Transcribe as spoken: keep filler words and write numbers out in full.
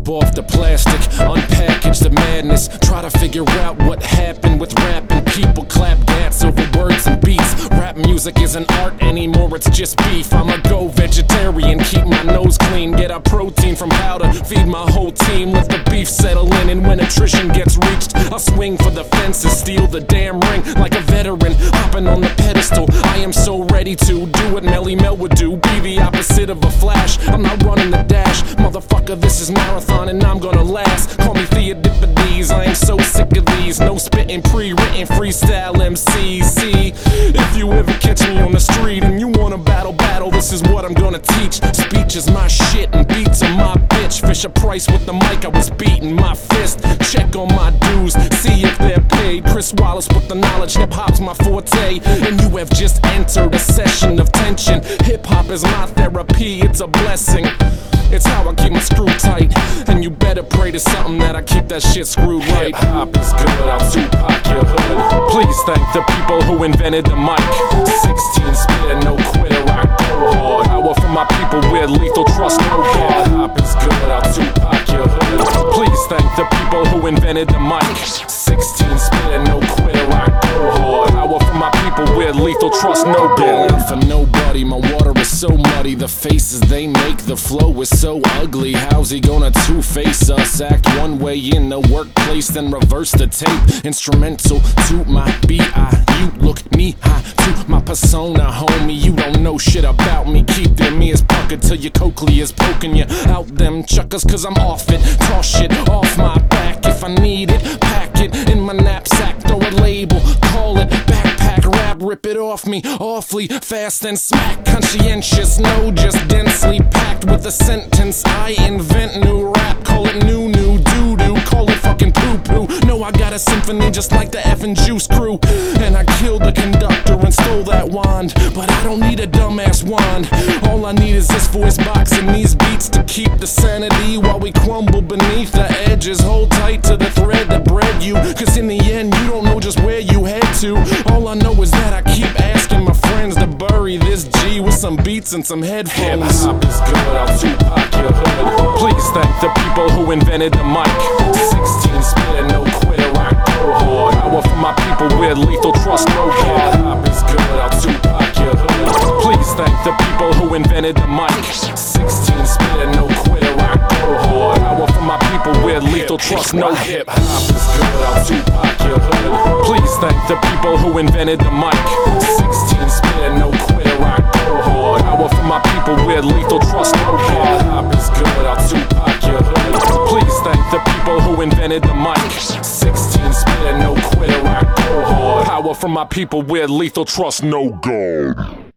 off the plastic, unpackage the madness. Try to figure out what happened with rapping. People clap dance over words and beats. Rap music isn't art anymore, it's just beef. I'ma go vegetarian, keep my nose clean, get our protein from powder, feed my whole team, let the beef settle in. And when attrition gets reached, I'll swing for the fences, steal the damn ring like a veteran, hopping on the pedestal. I am so ready to do what Melly Mel would do, be the opposite of a flash. I'm not running the dash, motherfucker, this is marathon and I'm gonna last. Call me Theodippides, I am so sick of these no spitting, pre-written freestyle M Cs. See, if you ever catch me on the street and you wanna battle, battle, this is what I'm gonna teach. Speech is my shit and beats are my bitch. Fisher Price with the mic, I was beating my fist. Check on my dues, see if they're paid. Chris Wallace with the knowledge, hip-hop's my forte. And you have just entered a session of tension. Hip-hop is my therapy, it's a blessing. It's how I keep my screw tight. And you better pray to something that I keep that shit screwed right. Hip-hop is good, I'll Tupac your hood. Please thank the people who invented the mic. sixteen spitter, no quitter, I go hard. Power for my people with lethal trust, no God. Hip-hop is good, I'll Tupac your hood. Please thank the people who invented the mic. sixteen spitter, no quitter, I go hard. Power for my people with lethal trust, no God. For nobody, my water is so muddy. The faces they make, the flow is so ugly. How's he gonna two-face us? Act one way in the workplace, then reverse the tape. Instrumental to my B I. You look knee high to my persona, homie. You don't know shit about me. Keep them ears puckered till your cochlear's poking you out them chuckers, cause I'm off it. Toss shit off my back if I need it. Pack it in my knapsack, throw a label, call it backpack rap. Rip it off me awfully fast and smack. Conscientious, no, just densely packed with a sentence. I invent new rap, call it new, new doo-doo, call it fucking poo-poo. No, I got a symphony just like the effing Juice Crew. And I killed the conductor and stole that wand, but I don't need a dumbass wand. All I need is this voice box and these beats to keep the sanity while we crumble beneath the edges. Hold tight to the thread that bred you, cause in the end you don't know just where you head to. All I know is that I keep asking my friends to bury this G with some beats and some headphones. Hip-hop is good, I'll Tupac your hood. Please thank the people who invented the mic. sixteen spitter, no quitter, I go hard. Power for my people with lethal trust, no God. Hip-hop is good, I'll Tupac your hood. Please thank the people who invented the mic. sixteen spitter, no quitter, I go hard. Power for my people with lethal trust, no hip-hop is good, I'll Tupac your hood. Please thank the people who invented the mic. sixteen spitter, no quitter, I go hard. Power for my people with lethal trust, no God. Hip-hop is good, I'll Tupac your hood. Please thank the people who invented the mic. sixteen spitter, no quitter, I go hard. Power from my people with lethal trust, no God.